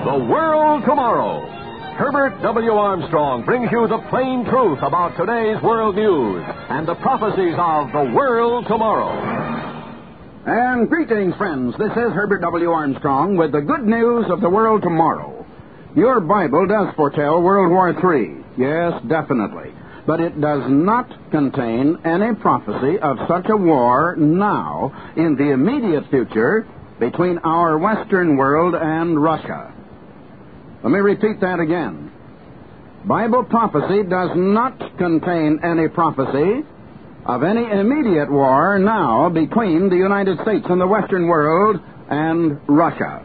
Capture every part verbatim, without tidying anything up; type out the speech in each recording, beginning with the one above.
The World Tomorrow. Herbert W. Armstrong brings you the plain truth about today's world news and the prophecies of the world tomorrow. And greetings, friends. This is Herbert W. Armstrong with the good news of the world tomorrow. Your Bible does foretell World War Three. Yes, definitely. But it does not contain any prophecy of such a war now in the immediate future between our Western world and Russia. Let me repeat that again. Bible prophecy does not contain any prophecy of any immediate war now between the United States and the Western world and Russia.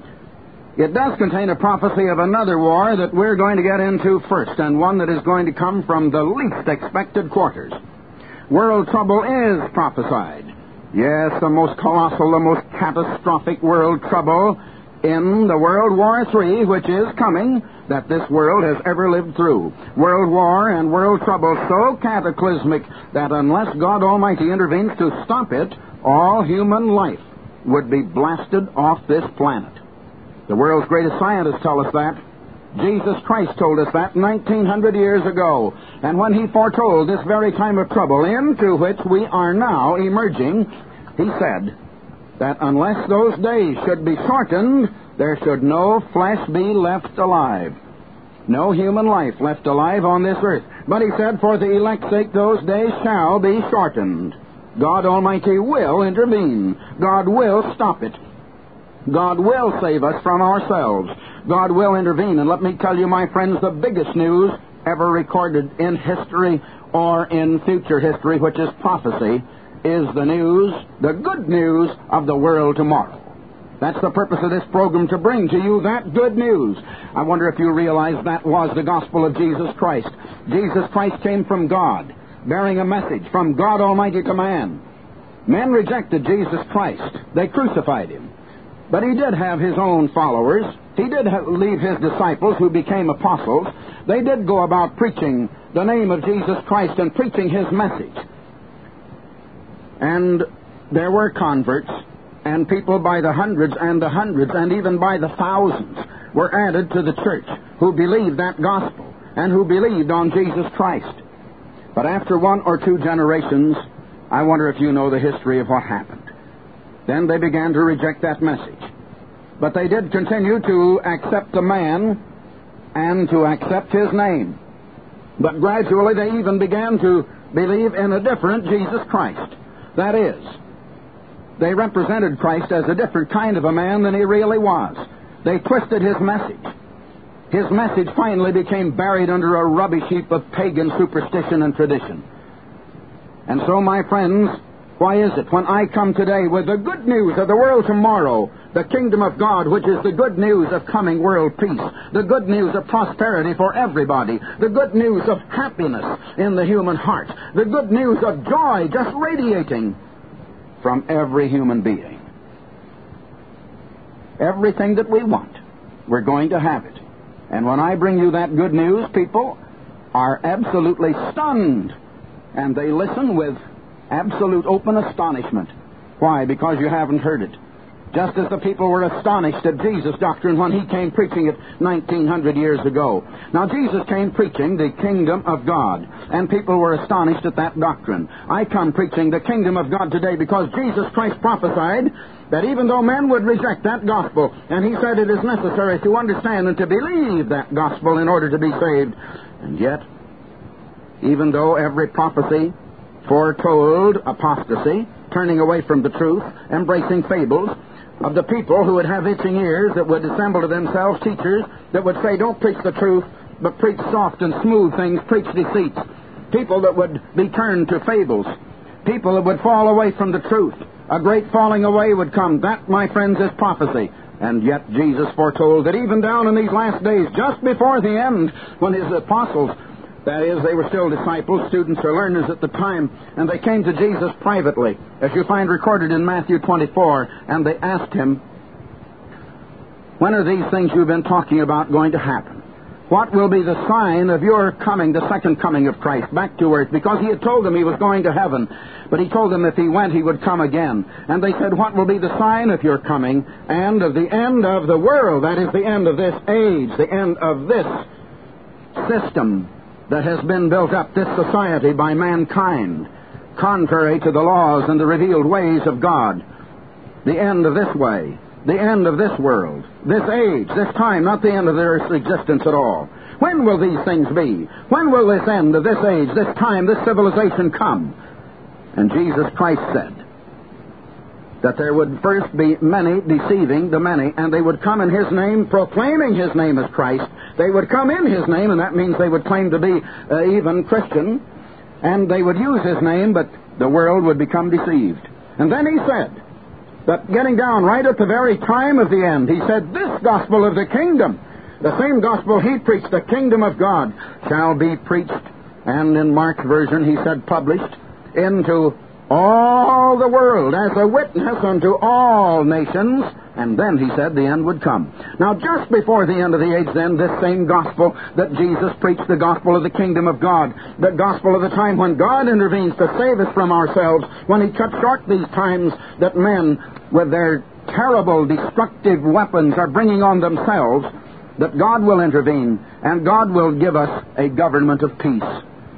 It does contain a prophecy of another war that we're going to get into first, and one that is going to come from the least expected quarters. World trouble is prophesied. Yes, the most colossal, the most catastrophic world trouble in the World War Three, which is coming, that this world has ever lived through. World war and world trouble so cataclysmic that unless God Almighty intervenes to stop it, all human life would be blasted off this planet. The world's greatest scientists tell us that. Jesus Christ told us that nineteen hundred years ago. And when he foretold this very time of trouble into which we are now emerging, he said that unless those days should be shortened, there should no flesh be left alive. No human life left alive on this earth. But he said, for the elect's sake, those days shall be shortened. God Almighty will intervene. God will stop it. God will save us from ourselves. God will intervene. And let me tell you, my friends, the biggest news ever recorded in history or in future history, which is prophecy, is the news, the good news of the world tomorrow. That's the purpose of this program, to bring to you that good news. I wonder if you realize that was the gospel of Jesus Christ. Jesus Christ came from God, bearing a message from God Almighty to man. Men rejected Jesus Christ. They crucified him. But he did have his own followers. He did have, leave his disciples who became apostles. They did go about preaching the name of Jesus Christ and preaching his message. And there were converts, and people by the hundreds and the hundreds and even by the thousands were added to the church who believed that gospel and who believed on Jesus Christ. But after one or two generations, I wonder if you know the history of what happened. Then they began to reject that message. But they did continue to accept the man and to accept his name. But gradually they even began to believe in a different Jesus Christ. That is, they represented Christ as a different kind of a man than he really was. They twisted his message. His message finally became buried under a rubbish heap of pagan superstition and tradition. And so, my friends, why is it when I come today with the good news of the world tomorrow, the kingdom of God, which is the good news of coming world peace, the good news of prosperity for everybody, the good news of happiness in the human heart, the good news of joy just radiating from every human being? Everything that we want, we're going to have it. And when I bring you that good news, people are absolutely stunned, and they listen with absolute open astonishment. Why? Because you haven't heard it. Just as the people were astonished at Jesus' doctrine when he came preaching it nineteen hundred years ago. Now, Jesus came preaching the kingdom of God, and people were astonished at that doctrine. I come preaching the kingdom of God today because Jesus Christ prophesied that even though men would reject that gospel, and he said it is necessary to understand and to believe that gospel in order to be saved, and yet, even though every prophecy foretold apostasy, turning away from the truth, embracing fables, of the people who would have itching ears that would assemble to themselves teachers that would say, don't preach the truth, but preach soft and smooth things, preach deceits. People that would be turned to fables. People that would fall away from the truth. A great falling away would come. That, my friends, is prophecy. And yet Jesus foretold that even down in these last days, just before the end, when his apostles, that is, they were still disciples, students or learners at the time, and they came to Jesus privately, as you find recorded in Matthew twenty-four, and they asked him, when are these things you've been talking about going to happen? What will be the sign of your coming, the second coming of Christ, back to earth? Because he had told them he was going to heaven, but he told them if he went, he would come again. And they said, what will be the sign of your coming and of the end of the world? That is the end of this age, the end of this system that has been built up, this society by mankind, contrary to the laws and the revealed ways of God. The end of this way. The end of this world, this age, this time, not the end of the earth's existence at all. When will these things be? When will this end of this age, this time, this civilization come? And Jesus Christ said that there would first be many deceiving the many, and they would come in His name, proclaiming His name as Christ. They would come in His name, and that means they would claim to be uh, even Christian, and they would use His name, but the world would become deceived. And then He said, but getting down right at the very time of the end, He said, this gospel of the kingdom, the same gospel He preached, the kingdom of God, shall be preached, and in Mark's version He said published, into all the world as a witness unto all nations. And then He said the end would come. Now just before the end of the age then, this same gospel that Jesus preached, the gospel of the kingdom of God, the gospel of the time when God intervenes to save us from ourselves, when He cut short these times that men with their terrible destructive weapons are bringing on themselves, that God will intervene and God will give us a government of peace.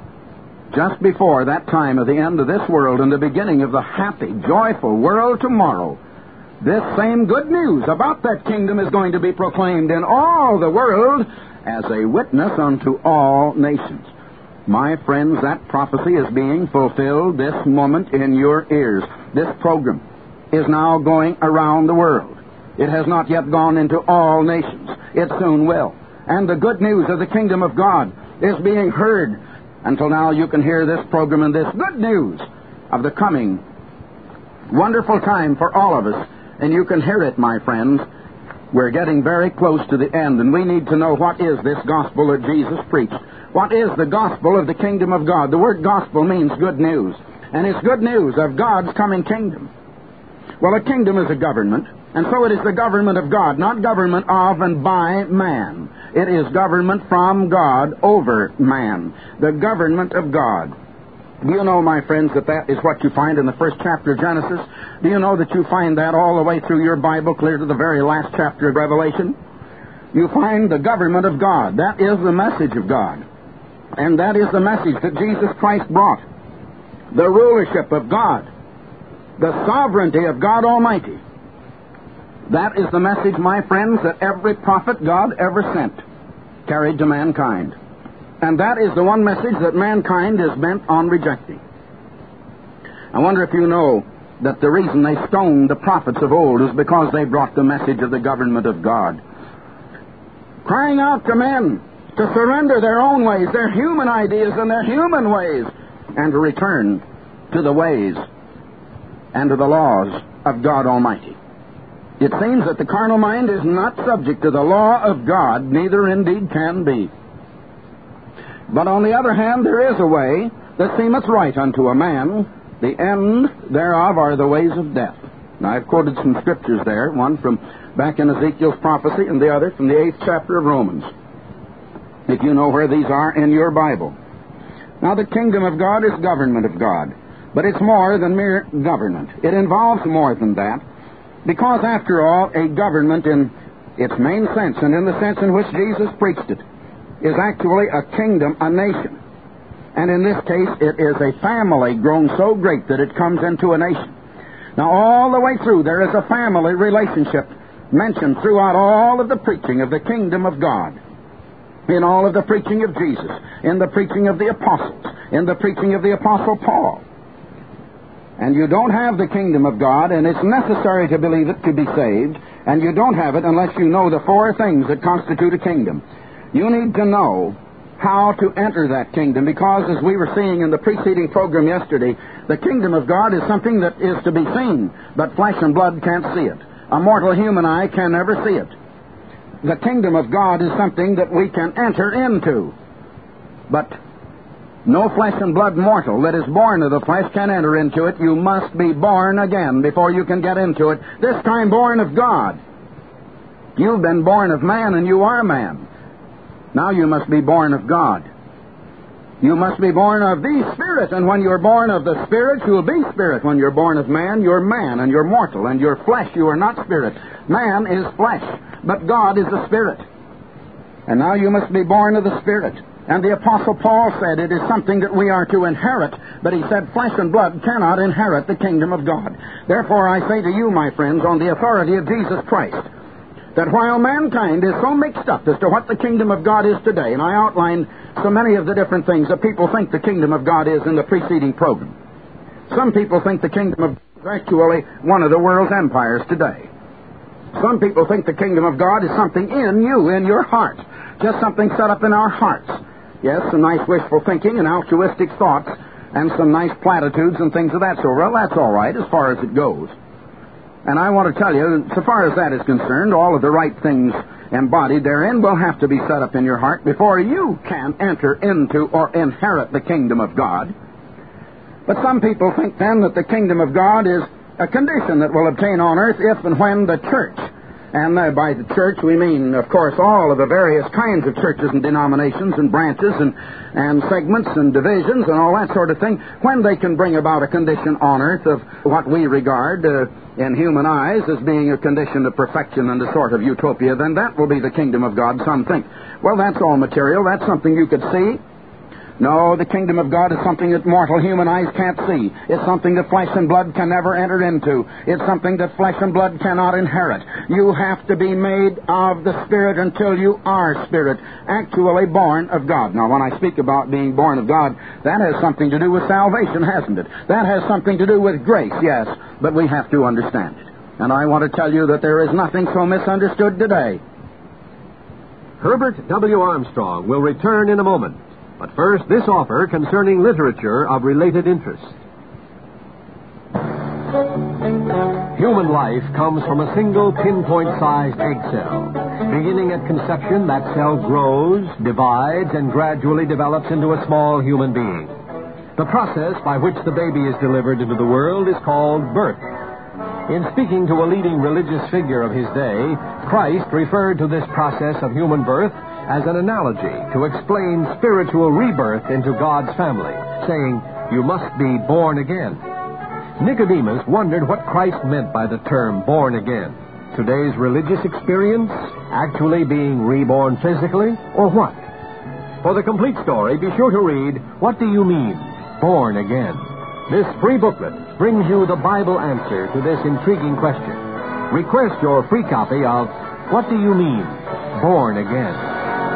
Just before that time of the end of this world and the beginning of the happy, joyful world tomorrow, this same good news about that kingdom is going to be proclaimed in all the world as a witness unto all nations. My friends, that prophecy is being fulfilled this moment in your ears. This program is now going around the world. It has not yet gone into all nations. It soon will. And the good news of the kingdom of God is being heard. Until now you can hear this program and this good news of the coming wonderful time for all of us. And you can hear it, my friends. We're getting very close to the end, and we need to know what is this gospel that Jesus preached. What is the gospel of the kingdom of God? The word gospel means good news, and it's good news of God's coming kingdom. Well, a kingdom is a government, and so it is the government of God, not government of and by man. It is government from God over man, the government of God. Do you know, my friends, that that is what you find in the first chapter of Genesis? Do you know that you find that all the way through your Bible, clear to the very last chapter of Revelation? You find the government of God. That is the message of God. And that is the message that Jesus Christ brought. The rulership of God. The sovereignty of God Almighty. That is the message, my friends, that every prophet God ever sent carried to mankind. And that is the one message that mankind is bent on rejecting. I wonder if you know that the reason they stoned the prophets of old is because they brought the message of the government of God. Crying out to men to surrender their own ways, their human ideas and their human ways, and to return to the ways and to the laws of God Almighty. It seems that the carnal mind is not subject to the law of God, neither indeed can be. But on the other hand, there is a way that seemeth right unto a man. The end thereof are the ways of death. Now, I've quoted some scriptures there, one from back in Ezekiel's prophecy and the other from the eighth chapter of Romans, if you know where these are in your Bible. Now, the kingdom of God is government of God, but it's more than mere government. It involves more than that, because, after all, a government in its main sense, and in the sense in which Jesus preached it, is actually a kingdom, a nation. And in this case, it is a family grown so great that it comes into a nation. Now, all the way through, there is a family relationship mentioned throughout all of the preaching of the kingdom of God. In all of the preaching of Jesus, in the preaching of the apostles, in the preaching of the apostle Paul. And you don't have the kingdom of God, and it's necessary to believe it to be saved, and you don't have it unless you know the four things that constitute a kingdom. You need to know how to enter that kingdom, because as we were seeing in the preceding program yesterday, the kingdom of God is something that is to be seen, but flesh and blood can't see it. A mortal human eye can never see it. The kingdom of God is something that we can enter into, but no flesh and blood mortal that is born of the flesh can enter into it. You must be born again before you can get into it, this time born of God. You've been born of man, and you are man. Now you must be born of God. You must be born of the Spirit, and when you're born of the Spirit, you'll be Spirit. When you're born of man, you're man, and you're mortal, and you're flesh, you are not Spirit. Man is flesh, but God is the Spirit. And now you must be born of the Spirit. And the Apostle Paul said it is something that we are to inherit, but he said flesh and blood cannot inherit the kingdom of God. Therefore I say to you, my friends, on the authority of Jesus Christ, that while mankind is so mixed up as to what the kingdom of God is today, and I outlined so many of the different things that people think the kingdom of God is in the preceding program. Some people think the kingdom of God is actually one of the world's empires today. Some people think the kingdom of God is something in you, in your heart, just something set up in our hearts. Yes, some nice wishful thinking and altruistic thoughts and some nice platitudes and things of that sort. Well, that's all right as far as it goes. And I want to tell you, so far as that is concerned, all of the right things embodied therein will have to be set up in your heart before you can enter into or inherit the kingdom of God. But some people think then that the kingdom of God is a condition that will obtain on earth if and when the church, and uh, by the church we mean, of course, all of the various kinds of churches and denominations and branches and, and segments and divisions and all that sort of thing, when they can bring about a condition on earth of what we regard uh, in human eyes as being a condition of perfection and a sort of utopia, then that will be the kingdom of God, some think. Well, that's all material. That's something you could see. No, the kingdom of God is something that mortal human eyes can't see. It's something that flesh and blood can never enter into. It's something that flesh and blood cannot inherit. You have to be made of the Spirit until you are Spirit, actually born of God. Now, when I speak about being born of God, that has something to do with salvation, hasn't it? That has something to do with grace, yes, but we have to understand it. And I want to tell you that there is nothing so misunderstood today. Herbert W. Armstrong will return in a moment. But first, this offer concerning literature of related interest. Human life comes from a single pinpoint-sized egg cell. Beginning at conception, that cell grows, divides, and gradually develops into a small human being. The process by which the baby is delivered into the world is called birth. In speaking to a leading religious figure of his day, Christ referred to this process of human birth as an analogy to explain spiritual rebirth into God's family, saying, "You must be born again." Nicodemus wondered what Christ meant by the term born again. Today's religious experience actually being reborn physically, or what? For the complete story, be sure to read, What Do You Mean, Born Again? This free booklet brings you the Bible answer to this intriguing question. Request your free copy of What Do You Mean, Born Again?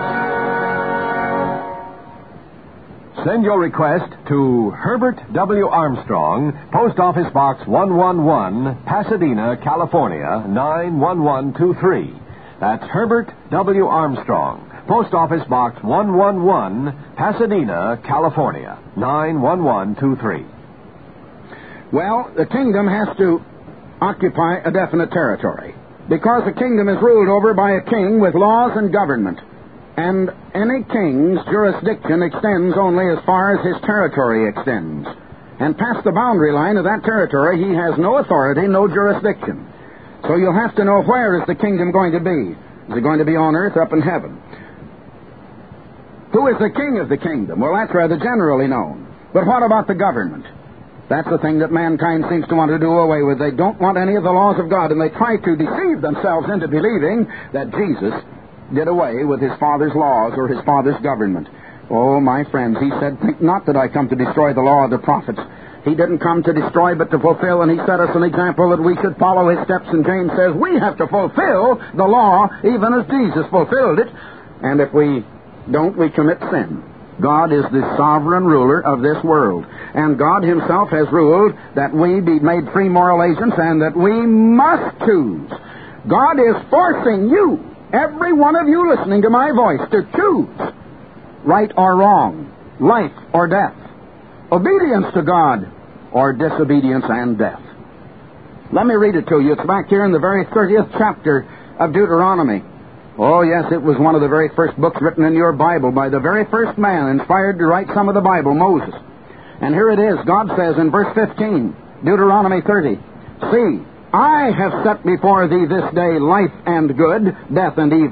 Send your request to Herbert W. Armstrong, Post Office Box one one one, Pasadena, California, nine one one two three. That's Herbert W. Armstrong, Post Office Box one one one, Pasadena, California, nine one one two three. Well, the kingdom has to occupy a definite territory, because the kingdom is ruled over by a king with laws and government. And any king's jurisdiction extends only as far as his territory extends. And past the boundary line of that territory, he has no authority, no jurisdiction. So you'll have to know, where is the kingdom going to be? Is it going to be on earth, up in heaven? Who is the king of the kingdom? Well, that's rather generally known. But what about the government? That's the thing that mankind seems to want to do away with. They don't want any of the laws of God, and they try to deceive themselves into believing that Jesus did away with his Father's laws or his Father's government. Oh, my friends, he said, "Think not that I come to destroy the law of the prophets." He didn't come to destroy but to fulfill, and he set us an example that we should follow his steps. And James says we have to fulfill the law even as Jesus fulfilled it. And if we don't, we commit sin. God is the sovereign ruler of this world. And God himself has ruled that we be made free moral agents and that we must choose. God is forcing you, every one of you listening to my voice, to choose right or wrong, life or death, obedience to God or disobedience and death. Let me read it to you. It's back here in the very thirtieth chapter of Deuteronomy. Oh, yes, it was one of the very first books written in your Bible by the very first man inspired to write some of the Bible, Moses. And here it is. God says in verse fifteen, Deuteronomy thirty, "See, I have set before thee this day life and good, death and evil.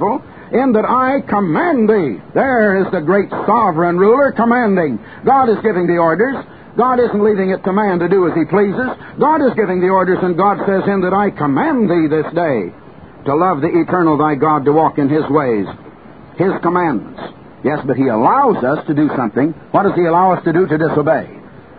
in that I command thee. There is the great sovereign ruler commanding. God is giving the orders. God isn't leaving it to man to do as he pleases. God is giving the orders, and God says, in that I command thee this day to love the eternal thy God, to walk in his ways, his commandments. Yes, but he allows us to do something. What does he allow us to do? To disobey.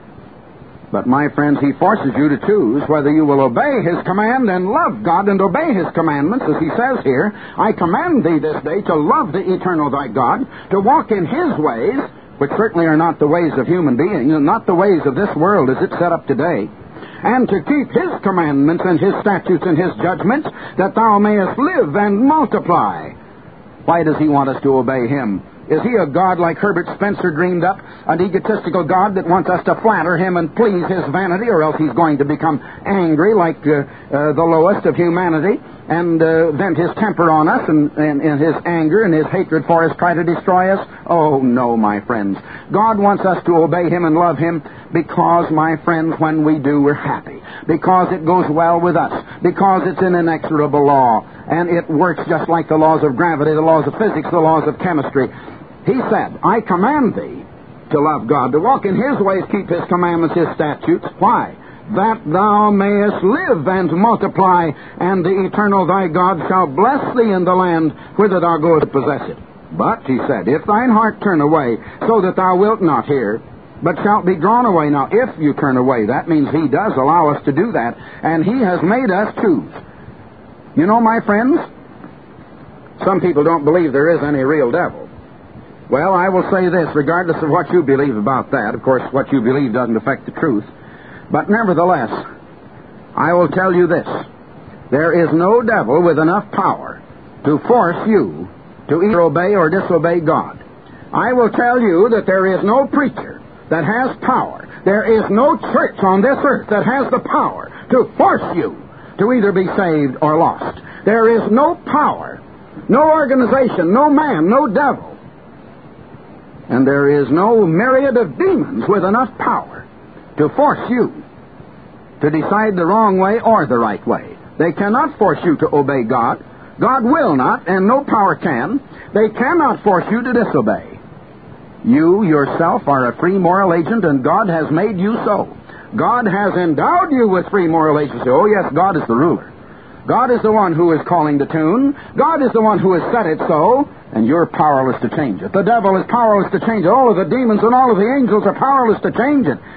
But, my friends, he forces you to choose whether you will obey his command and love God and obey his commandments, as he says here, I command thee this day to love the eternal thy God, to walk in his ways, which certainly are not the ways of human beings, not the ways of this world as it's set up today, and to keep his commandments and his statutes and his judgments, that thou mayest live and multiply. Why does he want us to obey him? Is he a God like Herbert Spencer dreamed up, an egotistical God that wants us to flatter him and please his vanity, or else he's going to become angry like uh, uh, the lowest of humanity and uh, vent his temper on us and, and, and his anger and his hatred for us try to destroy us? Oh, no, my friends. God wants us to obey him and love him because, my friends, when we do, we're happy. Because it goes well with us. Because it's an inexorable law. And it works just like the laws of gravity, the laws of physics, the laws of chemistry. He said, I command thee to love God, to walk in his ways, keep his commandments, his statutes. Why? That thou mayest live and multiply, and the eternal thy God shall bless thee in the land whither thou goest to possess it. But, he said, if thine heart turn away, so that thou wilt not hear, but shalt be drawn away. Now, if you turn away, that means he does allow us to do that, and he has made us choose. You know, my friends, some people don't believe there is any real devil. Well, I will say this, regardless of what you believe about that. Of course, what you believe doesn't affect the truth. But nevertheless, I will tell you this. There is no devil with enough power to force you to either obey or disobey God. I will tell you that there is no preacher that has power. There is no church on this earth that has the power to force you to either be saved or lost. There is no power, no organization, no man, no devil. And there is no myriad of demons with enough power to force you to decide the wrong way or the right way. They cannot force you to obey God. God will not, and no power can. They cannot force you to disobey. You yourself are a free moral agent, and God has made you so. God has endowed you with free moral agency. Oh, yes, God is the ruler. God is the one who is calling the tune. God is the one who has set it so, and you're powerless to change it. The devil is powerless to change it. All of the demons and all of the angels are powerless to change it.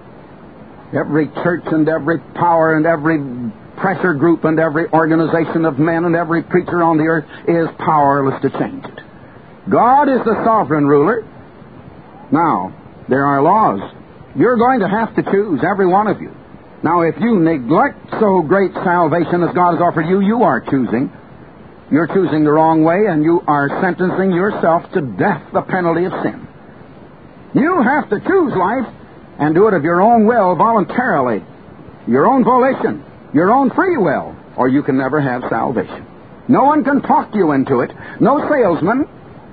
Every church and every power and every pressure group and every organization of men and every preacher on the earth is powerless to change it. God is the sovereign ruler. Now, there are laws. You're going to have to choose, every one of you. Now, if you neglect so great salvation as God has offered you, you are choosing. You're choosing the wrong way, and you are sentencing yourself to death, the penalty of sin. You have to choose life and do it of your own will, voluntarily, your own volition, your own free will, or you can never have salvation. No one can talk you into it. No salesman,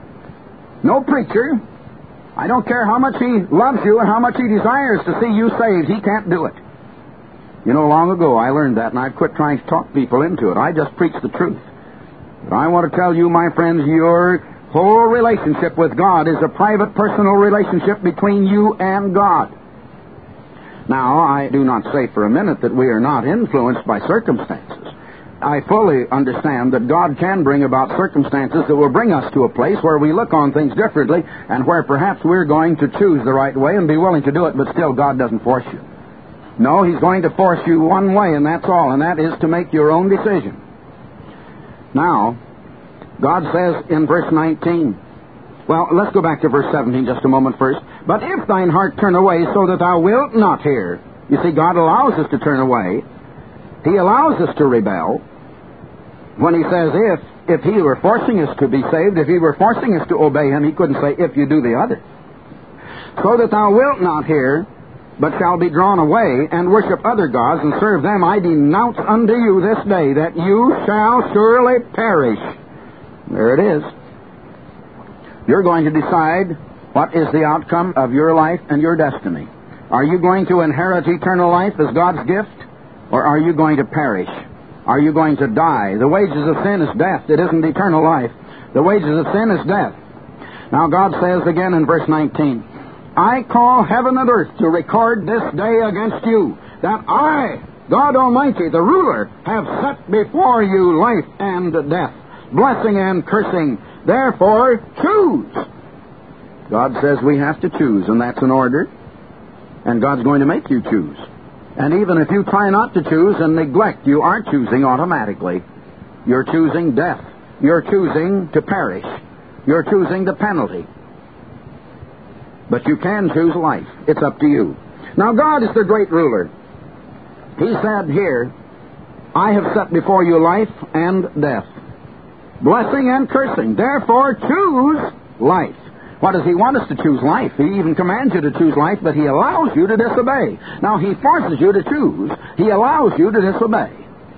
no preacher. I don't care how much he loves you and how much he desires to see you saved. He can't do it. You know, long ago I learned that, and I've quit trying to talk people into it. I just preach the truth. But I want to tell you, my friends, your whole relationship with God is a private, personal relationship between you and God. Now, I do not say for a minute that we are not influenced by circumstances. I fully understand that God can bring about circumstances that will bring us to a place where we look on things differently and where perhaps we're going to choose the right way and be willing to do it, but still God doesn't force you. No, he's going to force you one way, and that's all, and that is to make your own decision. Now, God says in verse nineteen, well, let's go back to verse seventeen just a moment first. But if thine heart turn away so that thou wilt not hear. You see, God allows us to turn away. He allows us to rebel. When he says if, if he were forcing us to be saved, if he were forcing us to obey him, he couldn't say if you do the other. So that thou wilt not hear, but shall be drawn away and worship other gods and serve them, I denounce unto you this day that you shall surely perish. There it is. You're going to decide what is the outcome of your life and your destiny. Are you going to inherit eternal life as God's gift, or are you going to perish? Are you going to die? The wages of sin is death. It isn't eternal life. The wages of sin is death. Now God says again in verse nineteen, I call heaven and earth to record this day against you, that I, God Almighty, the ruler, have set before you life and death, blessing and cursing. Therefore, choose. God says we have to choose, and that's an order. And God's going to make you choose. And even if you try not to choose and neglect, you are choosing automatically. You're choosing death. You're choosing to perish. You're choosing the penalty. But you can choose life. It's up to you. Now, God is the great ruler. He said here, I have set before you life and death, blessing and cursing. Therefore, choose life. What does He want us to choose? Life. He even commands you to choose life, but He allows you to disobey. Now, He forces you to choose. He allows you to disobey.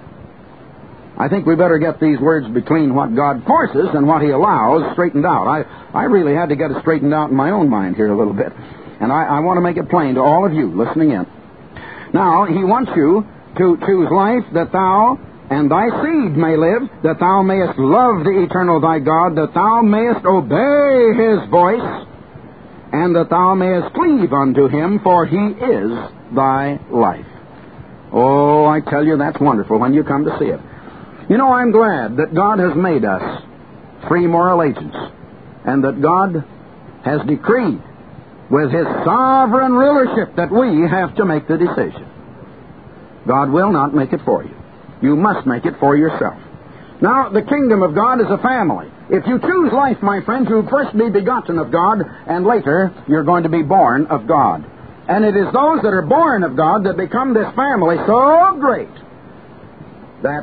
I think we better get these words between what God forces and what He allows straightened out. I, I really had to get it straightened out in my own mind here a little bit. And I, I want to make it plain to all of you listening in. Now, He wants you to choose life that thou and thy seed may live, that thou mayest love the eternal thy God, that thou mayest obey His voice, and that thou mayest cleave unto Him, for He is thy life. Oh, I tell you, that's wonderful when you come to see it. You know, I'm glad that God has made us free moral agents, and that God has decreed with His sovereign rulership that we have to make the decision. God will not make it for you. You must make it for yourself. Now, the kingdom of God is a family. If you choose life, my friends, you'll first be begotten of God, and later you're going to be born of God. And it is those that are born of God that become this family so great that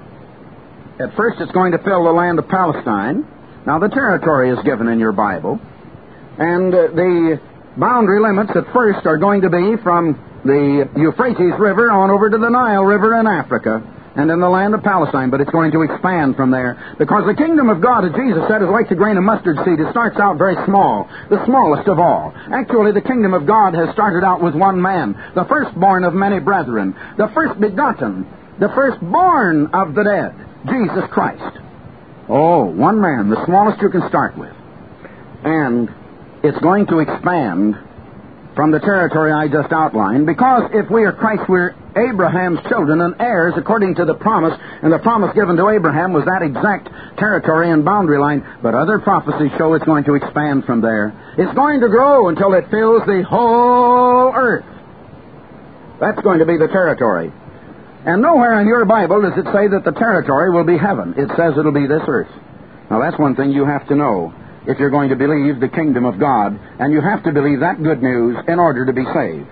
at first it's going to fill the land of Palestine. Now, the territory is given in your Bible, and uh, the boundary limits at first are going to be from the Euphrates River on over to the Nile River in Africa and in the land of Palestine, but it's going to expand from there, because the kingdom of God, as Jesus said, is like the grain of mustard seed. It starts out very small, the smallest of all. Actually, the kingdom of God has started out with one man, the firstborn of many brethren, the first begotten, the firstborn of the dead, Jesus Christ. Oh, one man, the smallest you can start with. And it's going to expand from the territory I just outlined, because if we are Christ, we're Abraham's children and heirs according to the promise, and the promise given to Abraham was that exact territory and boundary line, but other prophecies show it's going to expand from there. It's going to grow until it fills the whole earth. That's going to be the territory. And nowhere in your Bible does it say that the territory will be heaven. It says it'll be this earth. Now, that's one thing you have to know if you're going to believe the kingdom of God, and you have to believe that good news in order to be saved.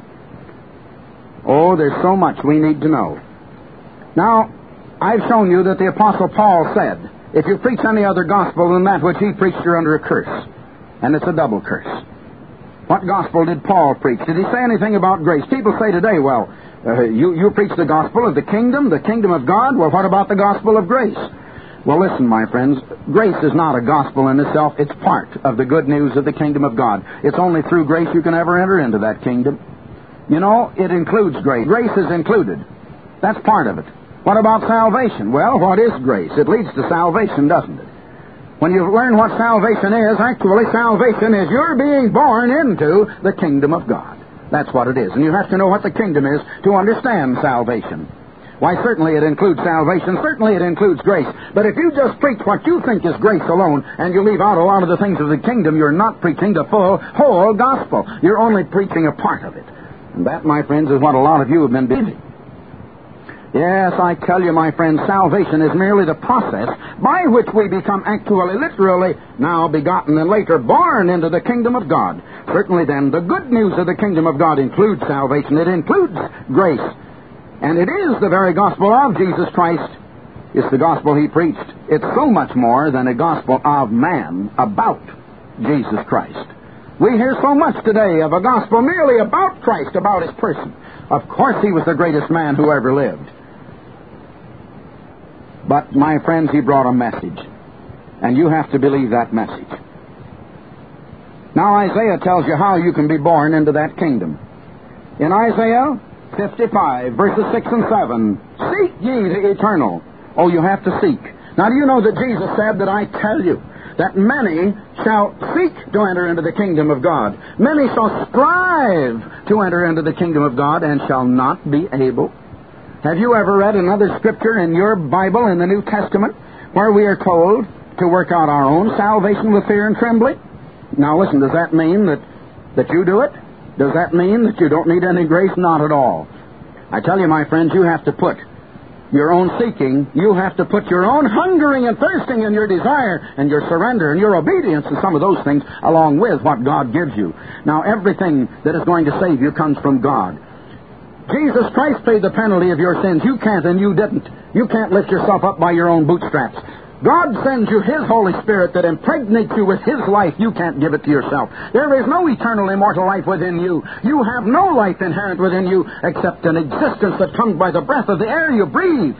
Oh, there's so much we need to know. Now, I've shown you that the Apostle Paul said, if you preach any other gospel than that which he preached, you're under a curse. And it's a double curse. What gospel did Paul preach? Did he say anything about grace? People say today, well, uh, you, you preach the gospel of the kingdom, the kingdom of God. Well, what about the gospel of grace? Well, listen, my friends, grace is not a gospel in itself. It's part of the good news of the kingdom of God. It's only through grace you can ever enter into that kingdom. You know, it includes grace. Grace is included. That's part of it. What about salvation? Well, what is grace? It leads to salvation, doesn't it? When you learn what salvation is, actually salvation is you're being born into the kingdom of God. That's what it is. And you have to know what the kingdom is to understand salvation. Why, certainly it includes salvation. Certainly it includes grace. But if you just preach what you think is grace alone, and you leave out a lot of the things of the kingdom, you're not preaching the full, whole gospel. You're only preaching a part of it. And that, my friends, is what a lot of you have been doing. Yes, I tell you, my friends, salvation is merely the process by which we become actually, literally, now begotten and later born into the kingdom of God. Certainly, then, the good news of the kingdom of God includes salvation. It includes grace. And it is the very gospel of Jesus Christ. It's the gospel he preached. It's so much more than a gospel of man about Jesus Christ. We hear so much today of a gospel merely about Christ, about his person. Of course, he was the greatest man who ever lived. But, my friends, he brought a message. And you have to believe that message. Now, Isaiah tells you how you can be born into that kingdom. In Isaiah fifty-five, verses six and seven, seek ye the eternal. Oh, you have to seek. Now, do you know that Jesus said that I tell you that many shall seek to enter into the kingdom of God. Many shall strive to enter into the kingdom of God and shall not be able. Have you ever read another scripture in your Bible in the New Testament where we are told to work out our own salvation with fear and trembling? Now listen, does that mean that, that you do it? Does that mean that you don't need any grace? Not at all. I tell you, my friends, you have to put your own seeking, you have to put your own hungering and thirsting and your desire and your surrender and your obedience and some of those things along with what God gives you. Now, everything that is going to save you comes from God. Jesus Christ paid the penalty of your sins. You can't and you didn't. You can't lift yourself up by your own bootstraps. God sends you His Holy Spirit that impregnates you with His life. You can't give it to yourself. There is no eternal immortal life within you. You have no life inherent within you except an existence that comes by the breath of the air you breathe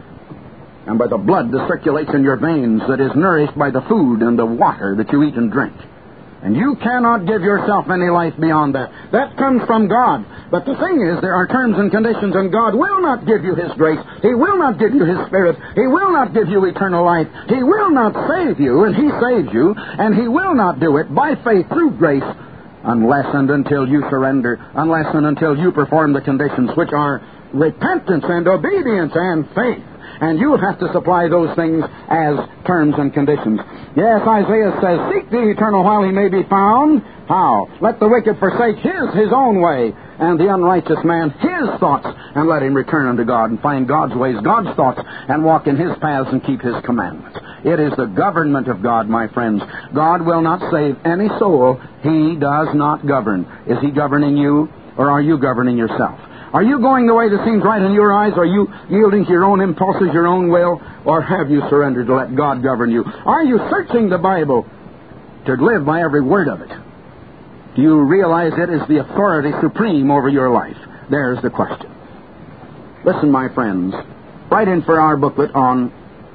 and by the blood that circulates in your veins, that is nourished by the food and the water that you eat and drink. And you cannot give yourself any life beyond that. That comes from God. But the thing is, there are terms and conditions, and God will not give you His grace. He will not give you His Spirit. He will not give you eternal life. He will not save you, and He saves you, and He will not do it by faith through grace unless and until you surrender, unless and until you perform the conditions, which are repentance and obedience and faith. And you have to supply those things as terms and conditions. Yes, Isaiah says, seek the eternal while he may be found. How? Let the wicked forsake his, his own way, and the unrighteous man his thoughts, and let him return unto God and find God's ways, God's thoughts, and walk in His paths and keep His commandments. It is the government of God, my friends. God will not save any soul He does not govern. Is He governing you, or are you governing yourself? Are you going the way that seems right in your eyes? Are you yielding to your own impulses, your own will? Or have you surrendered to let God govern you? Are you searching the Bible to live by every word of it? Do you realize it is the authority supreme over your life? There's the question. Listen, my friends, write in for our booklet on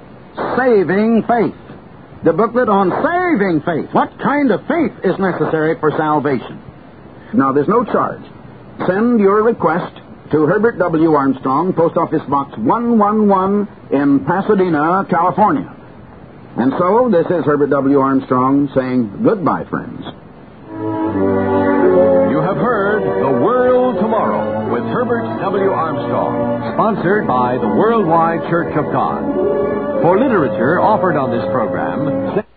saving faith. The booklet on saving faith. What kind of faith is necessary for salvation? Now, there's no charge. Send your request to Herbert W. Armstrong, Post Office Box one one one in Pasadena, California. And so, this is Herbert W. Armstrong saying goodbye, friends. You have heard The World Tomorrow with Herbert W. Armstrong, sponsored by the Worldwide Church of God. For literature offered on this program...